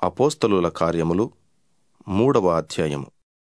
అపోస్తలుల కార్యములు 3వ అధ్యాయము.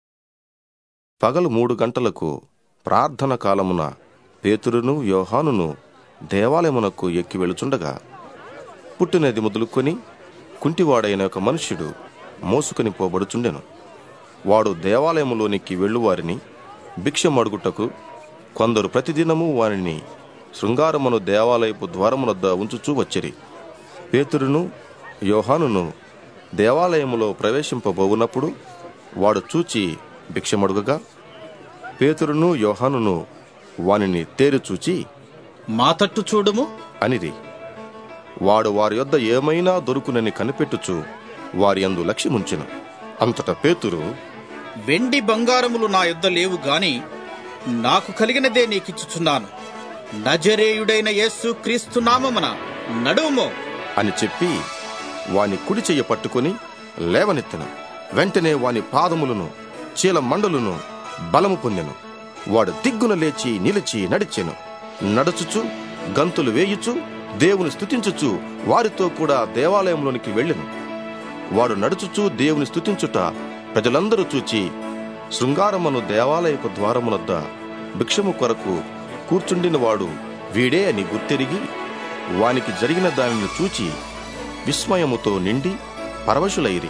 పగలు 3 గంటలకు ప్రార్థన కాలమున పేతురును యోహానును దేవాలయమునకు ఎక్కి వెళుచుండగా, పుట్టినది మొదలుకొని కుంటివాడైన ఒక మనుష్యుడు మోసుకొని పోబడుచుండెను. వాడు దేవాలయములోనికి వెళ్ళువారిని భిక్షమడుగుటకు కొందరు ప్రతిదినము వారిని శృంగారమును దేవాలయపు ద్వారమునొద్ద ఉంచుచూ వచ్చిరి. పేతురును యోహానును దేవాలయములో ప్రవేశింపబోవునప్పుడు వాడు చూచి భిక్షమడుగగా, పేతురును యోహానును వానిని తేరిచూచి, మా తట్టు చూడుము అనిరి. వాడు వారి యొద్ద ఏమైనా దొరుకునని కనిపెట్టుచు వారి యందు లక్ష్యముంచెను. అంతటా పేతురు, వెండి బంగారములు నా యొద్ద లేవు గాని నాకు కలిగినదే నీకిచ్చుచున్నాను. నజరేయుడైన యేసు క్రీస్తు నామమున నడువుమో అని చెప్పి వాని కుడి చెయ్య పట్టుకుని లేవనెత్తెను. వెంటనే వాని పాదములను చీల మండలును బలము పొందెను. వాడు దిగ్గున లేచి నిలిచి నడిచెను. నడుచుచు గంతులు వేయుచు దేవుని స్తుతించుచు వారితో కూడా దేవాలయంలోనికి వెళ్ళెను. వాడు నడుచుచు దేవుని స్తుతించుట ప్రజలందరూ చూచి, శృంగారమును దేవాలయపు ద్వారమునొద్ద భిక్షము కొరకు కూర్చుండిన వాడు వీడే అని గుర్తెరిగి, వానికి జరిగిన దానిని చూచి విస్మయముతో నిండి పరవశులైరి.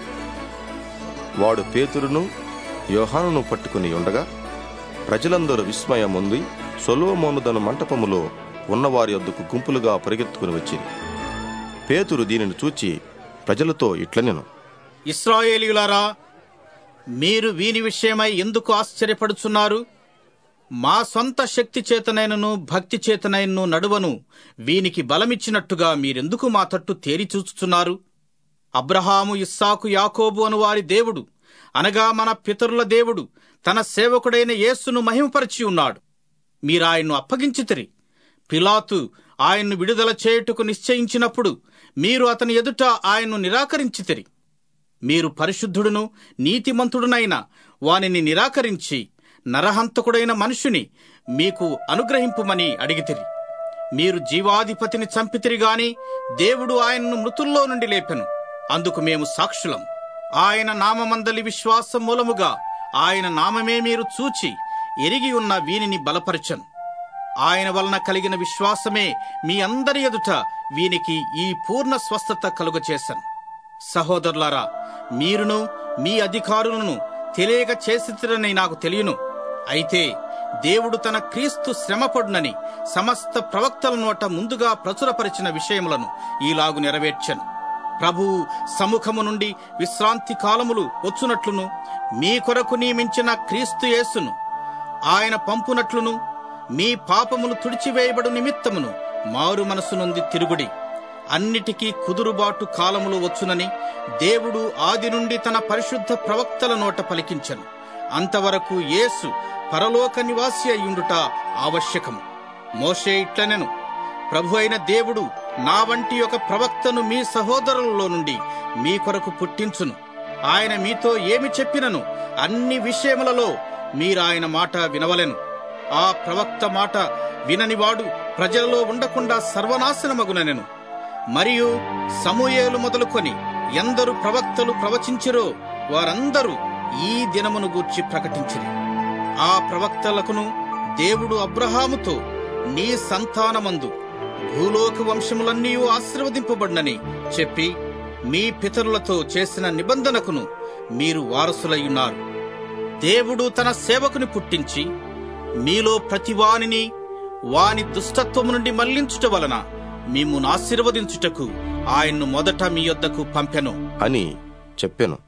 వాడు పేతురును యోహానును పట్టుకుని ఉండగా ప్రజలందరూ విస్మయముంది సొలొమోనుదను మంటపములో ఉన్నవారి యొద్దకు గుంపులుగా పరిగెత్తుకుని వచ్చింది. పేతురు దీనిని చూచి ప్రజలతో ఇట్లనెను, ఇశ్రాయేలీయులారా, మీరు వీని విషయమై ఎందుకు ఆశ్చర్యపడుచున్నారు? మా సొంత శక్తి చేతనైనను భక్తి చేతనైనను నడువను వీనికి బలమిచ్చినట్టుగా మీరెందుకు మా తట్టు తేరి చూచుచున్నారు? అబ్రహాము, ఇస్సాకు, యాకోబు అను వారి దేవుడు, అనగా మన పితరుల దేవుడు తన సేవకుడైన యేసును మహిమపరిచి ఉన్నాడు. మీరాయన్ను అప్పగించితిరి. పిలాతు ఆయన్ను విడుదల చేయుటకు నిశ్చయించినప్పుడు మీరు అతని ఎదుట ఆయన్ను నిరాకరించితిరి. మీరు పరిశుద్ధుడును నీతిమంతుడునైన వానిని నిరాకరించి నరహంతకుడైన మనుషుని మీకు అనుగ్రహింపుమని అడిగితిరి. మీరు జీవాధిపతిని చంపితిరి గాని దేవుడు ఆయన్ను మృతుల్లో నుండి లేపెను. అందుకు మేము సాక్షులం. ఆయన నామమందలి విశ్వాసం మూలముగా ఆయన నామమే మీరు చూచి ఎరిగి ఉన్న వీనిని బలపరచను. ఆయన వలన కలిగిన విశ్వాసమే మీ అందరి ఎదుట వీనికి ఈ పూర్ణ స్వస్థత కలుగచేసను. సహోదరులారా, మీరును మీ అధికారులను తెలియక చేసితిరని నాకు తెలియను. అయితే దేవుడు తన క్రీస్తు శ్రమపడునని సమస్త ప్రవక్తల నోట ముందుగా ప్రచురపరిచిన విషయములను ఈలాగు నెరవేర్చెను. ప్రభువు సముఖము నుండి విశ్రాంతి కాలములు వచ్చునట్లును మీ కొరకు నియమించిన క్రీస్తు యేసును ఆయన పంపునట్లును మీ పాపములు తుడిచివేయబడు నిమిత్తమును మారు మనసు నుండి తిరుగుడి. అన్నిటికీ కుదురుబాటు కాలములు వచ్చునని దేవుడు ఆది నుండి తన పరిశుద్ధ ప్రవక్తల నోట పలికించెను. అంతవరకు యేసు పరలోక నివాసి అయ్యుండుట ఆవశ్యకము. మోషే ఇట్లనెను, ప్రభు అయిన దేవుడు నా వంటి ఒక ప్రవక్తను మీ సహోదరులలో నుండి మీ కొరకు పుట్టించును. ఆయన మీతో ఏమి చెప్పినను అన్ని విషయములలో మీరాయన మాట వినవలెను. ఆ ప్రవక్త మాట విననివాడు ప్రజలలో ఉండకుండా సర్వనాశనమగునెను. మరియు సమూయేలు మొదలుకొని ఎందరు ప్రవక్తలు ప్రవచించిరో వారందరూ ఈ దినమును గూర్చి ప్రకటించిరి. ఆ ప్రవక్తలకును దేవుడు అబ్రహాముతో, నీ సంతానమందు భూలోక వంశములన్నీ ఆశీర్వదింపబడినని చెప్పి మీ పితరులతో చేసిన నిబంధనకును మీరు వారసులయ్యున్నారు. దేవుడు తన సేవకుని పుట్టించి మీలో ప్రతివానిని వాని దుష్టత్వము నుండి మళ్లించుట వలన మిమ్మును ఆశీర్వదించుటకు ఆయన్ను మొదట మీ యొద్దకు పంపెను అని చెప్పెను.